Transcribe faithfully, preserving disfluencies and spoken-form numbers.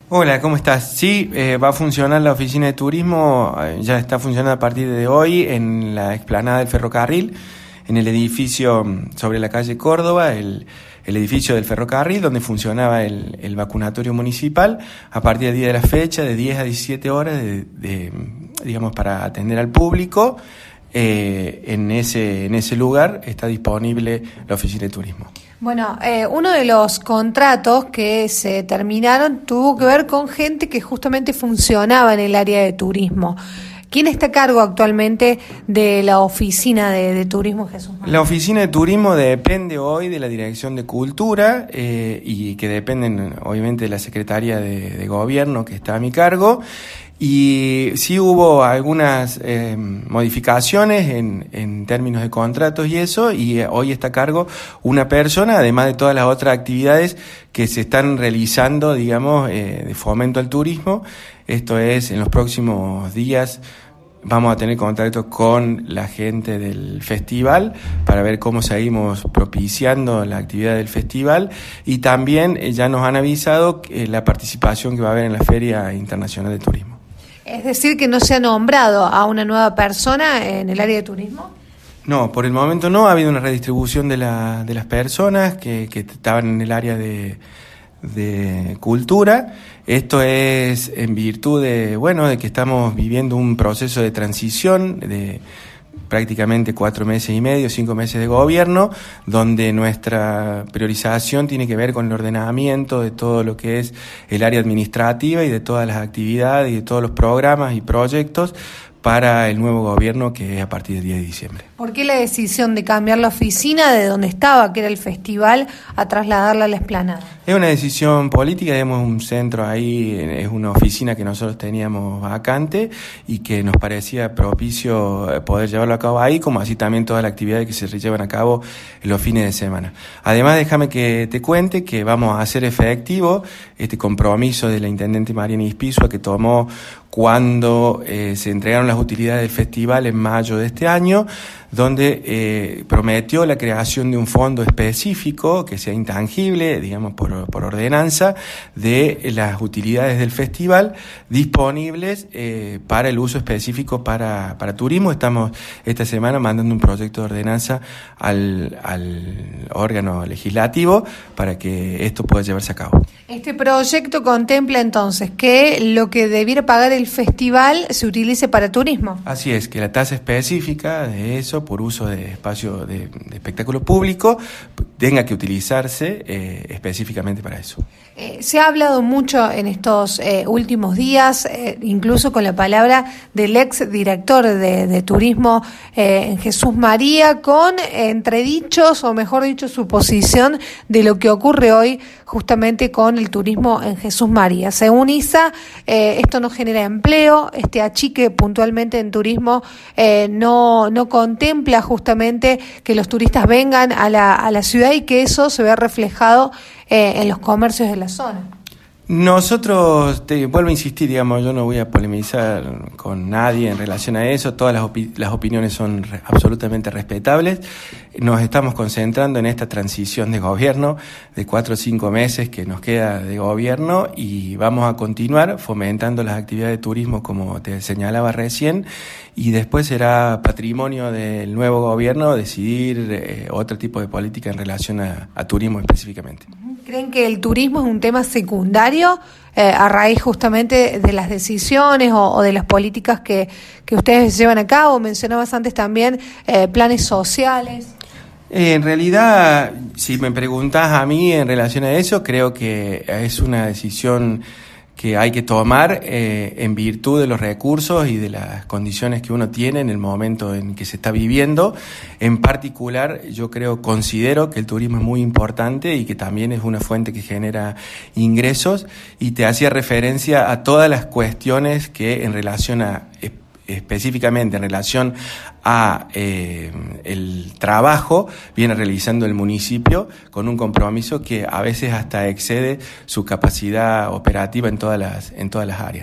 Hola, ¿cómo estás? Sí, eh, va a funcionar la oficina de turismo, eh, ya está funcionando a partir de hoy en la explanada del ferrocarril, en el edificio mm, sobre la calle Córdoba, el, el edificio del ferrocarril donde funcionaba el, el vacunatorio municipal, a partir del día de la fecha, de diez a diecisiete horas, de, de, digamos, para atender al público. Eh, en ese, en ese lugar está disponible la oficina de turismo. Bueno, eh, uno de los contratos que se terminaron tuvo que ver con gente que justamente funcionaba en el área de turismo. ¿Quién está a cargo actualmente de la oficina de, de turismo, Jesús María? La oficina de turismo depende hoy de la Dirección de Cultura eh, y que dependen obviamente de la Secretaría de, de Gobierno que está a mi cargo. Y sí hubo algunas eh, modificaciones en, en términos de contratos y eso, y eh, hoy está a cargo una persona, además de todas las otras actividades que se están realizando, digamos, eh, de fomento al turismo. Esto es, en los próximos días vamos a tener contacto con la gente del festival para ver cómo seguimos propiciando la actividad del festival, y también eh, ya nos han avisado eh, la participación que va a haber en la Feria Internacional de Turismo. Es decir, que no se ha nombrado a una nueva persona en el área de turismo. No, por el momento no. Ha habido una redistribución de, la, de las personas que, que estaban en el área de, de cultura. Esto es en virtud de, bueno, de que estamos viviendo un proceso de transición de prácticamente cuatro meses y medio, cinco meses de gobierno, donde nuestra priorización tiene que ver con el ordenamiento de todo lo que es el área administrativa y de todas las actividades y de todos los programas y proyectos para el nuevo gobierno, que es a partir del diez de diciembre. ¿Por qué la decisión de cambiar la oficina de donde estaba, que era el festival, a trasladarla a la explanada? Es una decisión política, tenemos un centro ahí, es una oficina que nosotros teníamos vacante y que nos parecía propicio poder llevarlo a cabo ahí, como así también todas las actividades que se llevan a cabo en los fines de semana. Además, déjame que te cuente que vamos a hacer efectivo este compromiso de la intendente Mariana Ispizua, que tomó cuando eh, se entregaron las utilidades del festival en mayo de este año, donde eh, prometió la creación de un fondo específico que sea intangible, digamos por, por ordenanza, de las utilidades del festival disponibles eh, para el uso específico para, para turismo. Estamos esta semana mandando un proyecto de ordenanza al, al órgano legislativo para que esto pueda llevarse a cabo. Este proyecto contempla entonces que lo que debiera pagar el festival se utilice para turismo. Así es, que la tasa específica de eso por uso de espacio de, de espectáculo público tenga que utilizarse eh, específicamente para eso. Eh, se ha hablado mucho en estos eh, últimos días, eh, incluso con la palabra del ex director de, de turismo eh, en Jesús María, con eh, entredichos, o mejor dicho, su posición de lo que ocurre hoy justamente con el turismo en Jesús María. Según I S A, eh, esto no genera empleo, este achique puntualmente en turismo eh, no, no contempla justamente que los turistas vengan a la, a la ciudad y que eso se vea reflejado Eh, en los comercios de la zona. Nosotros, te vuelvo a insistir, digamos, yo no voy a polemizar con nadie en relación a eso, todas las, opi- las opiniones son re- absolutamente respetables. Nos estamos concentrando en esta transición de gobierno de cuatro o cinco meses que nos queda de gobierno, y vamos a continuar fomentando las actividades de turismo como te señalaba recién, y después será patrimonio del nuevo gobierno decidir eh, otro tipo de política en relación a, a turismo específicamente. ¿Creen que el turismo es un tema secundario eh, a raíz justamente de las decisiones o, o de las políticas que, que ustedes llevan a cabo? Mencionabas antes también eh, planes sociales. Eh, en realidad, si me preguntas a mí en relación a eso, creo que es una decisión que hay que tomar eh, en virtud de los recursos y de las condiciones que uno tiene en el momento en que se está viviendo. En particular, yo creo, considero que el turismo es muy importante y que también es una fuente que genera ingresos, y te hacía referencia a todas las cuestiones que en relación a específicamente en relación a eh, el trabajo viene realizando el municipio con un compromiso que a veces hasta excede su capacidad operativa en todas las en todas las áreas.